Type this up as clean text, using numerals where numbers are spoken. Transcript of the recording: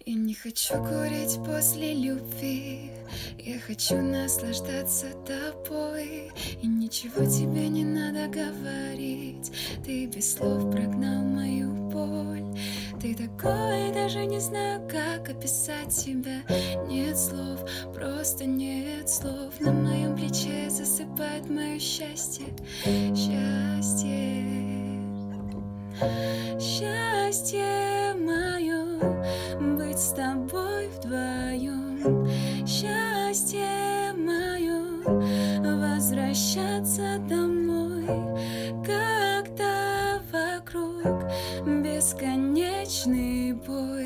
Я не хочу курить после любви, я хочу наслаждаться тобой. И ничего тебе не надо говорить, ты без слов прогнал мою боль. Ты такой, даже не знаю, как описать тебя. Нет слов, просто нет слов. На моем плече засыпает мое счастье. Счастье, счастье мое, быть с тобой вдвоем. Счастье мое, возвращаться домой, когда вокруг бесконечный бой.